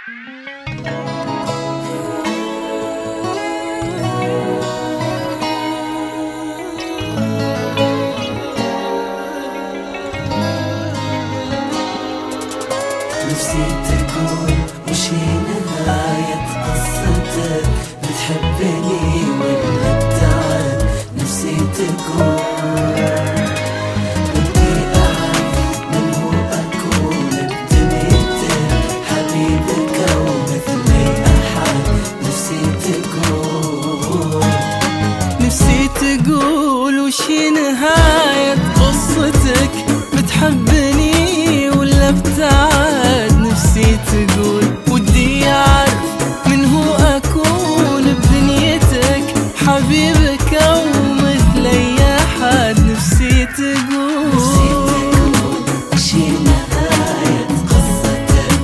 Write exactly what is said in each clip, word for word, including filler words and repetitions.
نفسي تقول وش هي نهاية قصتك، بتحبني ولا بتعد؟ نفسي تقول بدي أعرف من هو أكون بدنيتك، حبيبك أو مثل أي أحد. نفسي تقول نفسي تقول وش هي نهاية قصتك، بتحبني ولا بتعد؟ نفسي تقول ودي أعرف من هو أكون بدنيتك، حبيبك أو مثل أي أحد. نفسي تقول وش هي نهاية قصتك،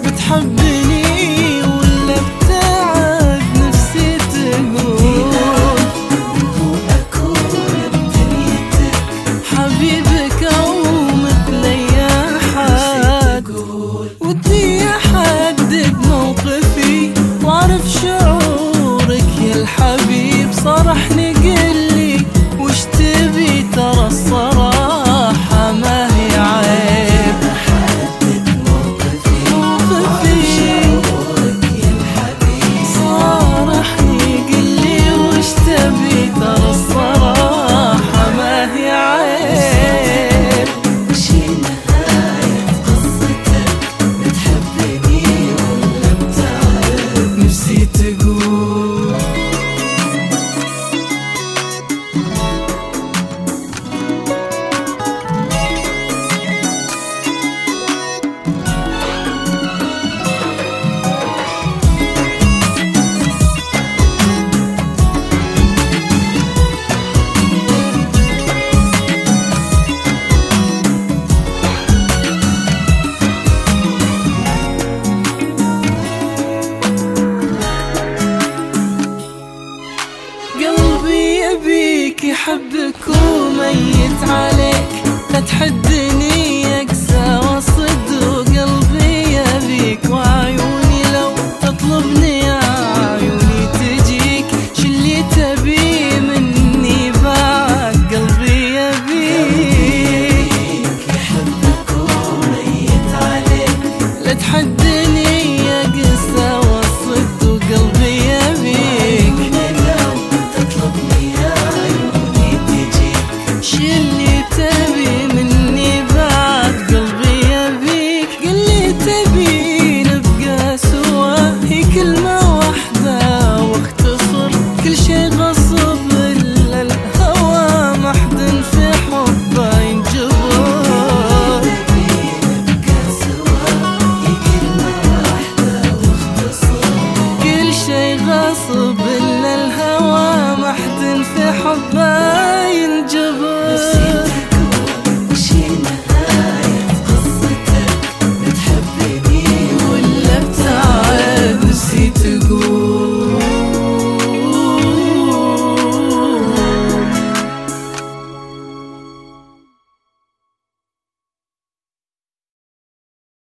بتحبني ولا بتعد؟ نفسي تقول من هو أكون بدنيتك، حبيبك أو مثل أي أحد. ودي أحدد موقفي وأعرف شعورك يا الحبيب، صرحني قلي وش تبي، ترى الصراحة ما هي عيب. أحدد موقفي وأعرف شعورك يا الحبيب، صرحني قلي وش تبي، ترى الصراحة ما هي عيب. وش هي نهاية قصتك، بتحبني ولا بتعرف؟ نفسي تقول قلبي يبيك يحبك وميت عليك، لا تحد